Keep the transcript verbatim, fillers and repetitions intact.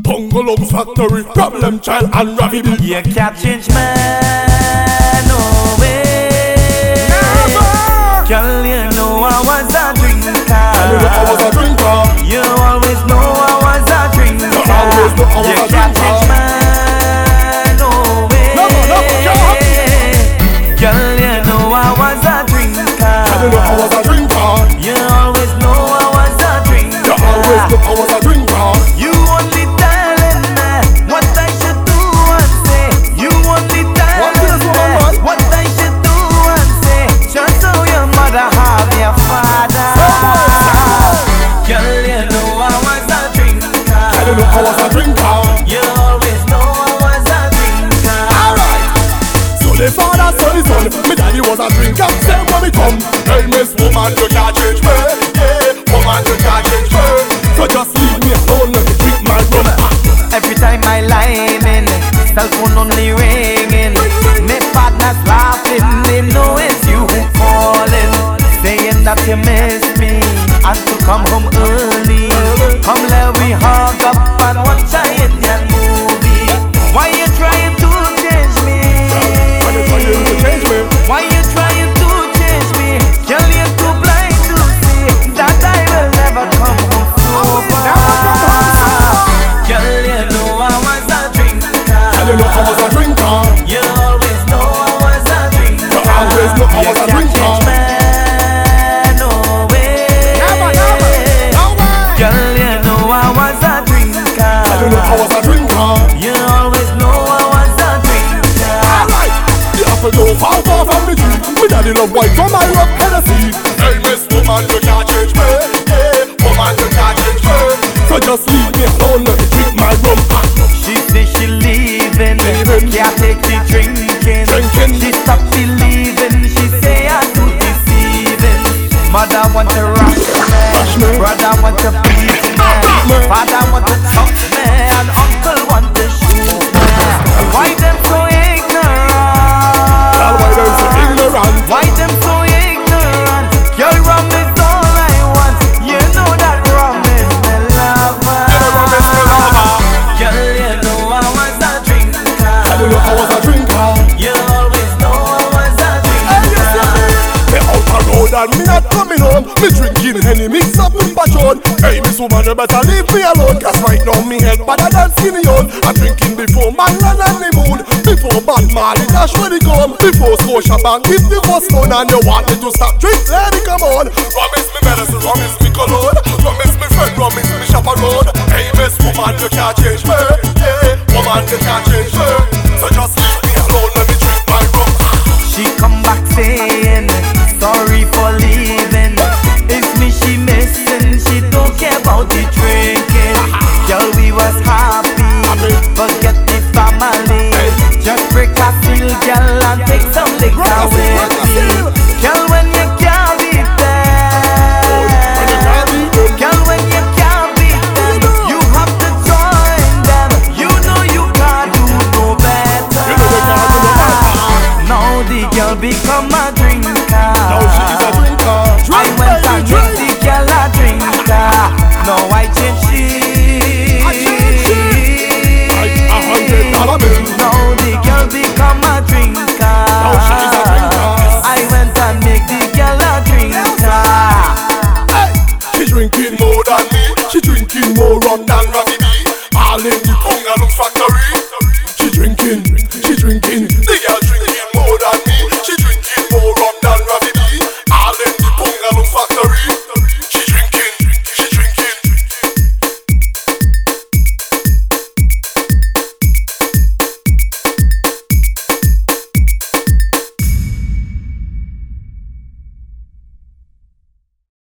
Bungalow factory, problem child and Ravi B. You can't change man, no way. Never. Girl, you know I was a drinker. You know I was a drinker. You always know I was a drinker. You always know I was you a can't drinker. change man, no way. Never, never, can't. Girl, you know I was a drinker. You know I was a drinker. You always know I was a drinker. You always know I was a drinker. You only telling me what I should do and say. You only telling me what I should do and say. Just so your mother have your father. Girl, you know I was a drinker. You know I was a drinker. You always know I was a drinker. Alright. So the father saw the son. Me daddy was a drinker. Say when me come, hey miss woman, you can't change me. Yeah, woman, you can't change me. So just leave me alone, let me drink my rum. Every time I line in, cell phone only ringing. My partner's laughing, they know it's you who calling, saying that you miss me and to come home early. Come let we hug up and watch a Indian movie. Why you trying to change me? Why you trying to change me? Why you trying to change me? Girl, you're too blind to see that I will never come home sober. Girl, you know I was a drinker. You know I was a drinker. You always know I was a drinker. You always know I was a drinker. Man, no way. Never, never, no way. Girl, you know I was a drinker. You know I was a drinker. You always know I was a drinker. Alright, the apple don't fall far from the tree. Me daddy love white from my rock Hennessy. Hey miss woman, you can't change me. Yeah, woman, you can't change me. So just leave me alone, let me drink my rum. She say she leaving, Leaving. can't take the drinking. Drinking. She stop believing, she say I do deceiving. Mother want to rush Rush me, me. brother want to beat me, me. father want to chop me, and uncle want to shoot me. Why them so ignorant? Girl, why them so ignorant? Why them so ignorant? Girl, rum is all I want. You know that rum is my lover. You know rum is my lover. Girl, you know I was a drinker. You know I was a drinker. You always know I was a Hey, you see drinker. me? Me out a road and me not coming home. Me drinking any mix up in Patron. Hey, miss woman, you better leave me alone. Cause right now me head better than skinny on. I'm drinking before man run on the moon. Before bad Marley dash when he come. Before Scotia Bank give the first loan. And you want me to stop drink, let it come on. Rum is me medicine, rum is me cologne. Rum is me friend, rum is me chaperone. Hey, miss woman, you can't